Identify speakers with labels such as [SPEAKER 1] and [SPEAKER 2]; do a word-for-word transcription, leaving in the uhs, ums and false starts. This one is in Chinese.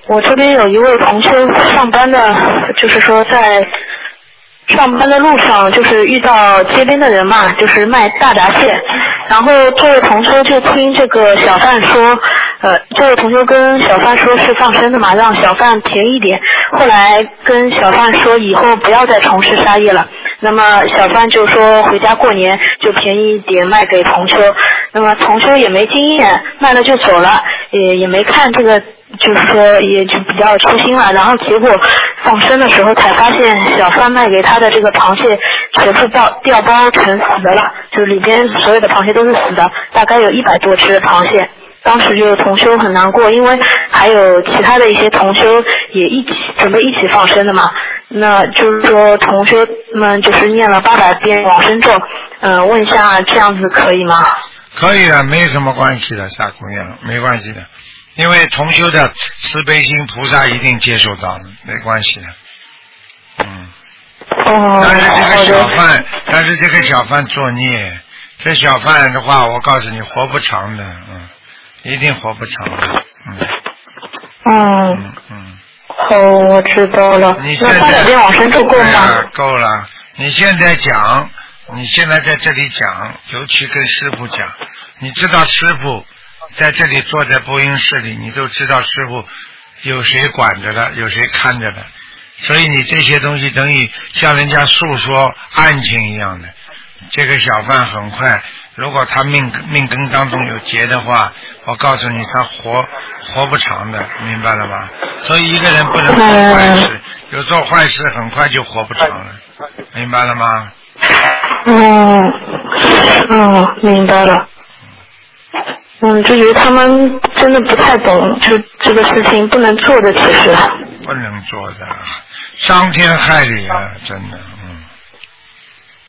[SPEAKER 1] 我这边有一位同修上班的，就是说在上班的路上，就是遇到街边的人嘛，就是卖大闸蟹，然后这位同修就听这个小贩说，呃，这位同修跟小贩说是放生的嘛，让小贩便宜点，后来跟小贩说以后不要再从事杀业了。那么小贩就说回家过年就便宜一点卖给同修，那么同修也没经验，卖了就走了，也也没看这个，就是说也就比较粗心了，然后结果放生的时候才发现小贩卖给他的这个螃蟹全部掉掉包成死的了，就是里边所有的螃蟹都是死的，大概有一百多只螃蟹。当时就同修很难过，因为还有其他的一些同修也一起准备一起放生的嘛。那就是说同修们就是念了八百遍往生咒，嗯、呃，问一下这样子可以吗？
[SPEAKER 2] 可以的，没有什么关系的，傻姑娘，没关系的，因为同修的慈悲心菩萨一定接受到的，没关系的。嗯。
[SPEAKER 1] 哦。
[SPEAKER 2] 但是这个小贩，但是这个小贩作孽，这小贩的话，我告诉你，活不长的，嗯。一定活不长的，嗯。
[SPEAKER 1] 嗯。
[SPEAKER 2] 嗯嗯。
[SPEAKER 1] 好，我知道了。
[SPEAKER 2] 你现在
[SPEAKER 1] 那八百遍往生咒够吗？
[SPEAKER 2] 啊，够了。你现在讲，你现在在这里讲，尤其跟师父讲，你知道师父在这里坐在播音室里，你都知道师父有谁管着的，有谁看着的，所以你这些东西等于像人家诉说案情一样的。这个小贩很快，如果他命命根当中有劫的话，我告诉你，他活活不长的，明白了吗？所以一个人不能做坏事，有做坏事很快就活不长了，明白了吗？
[SPEAKER 1] 嗯，嗯，明白了。嗯，就觉得他们真的不太懂，就这个事情不能做的，其实。
[SPEAKER 2] 不能做的，伤天害理啊，真的，嗯。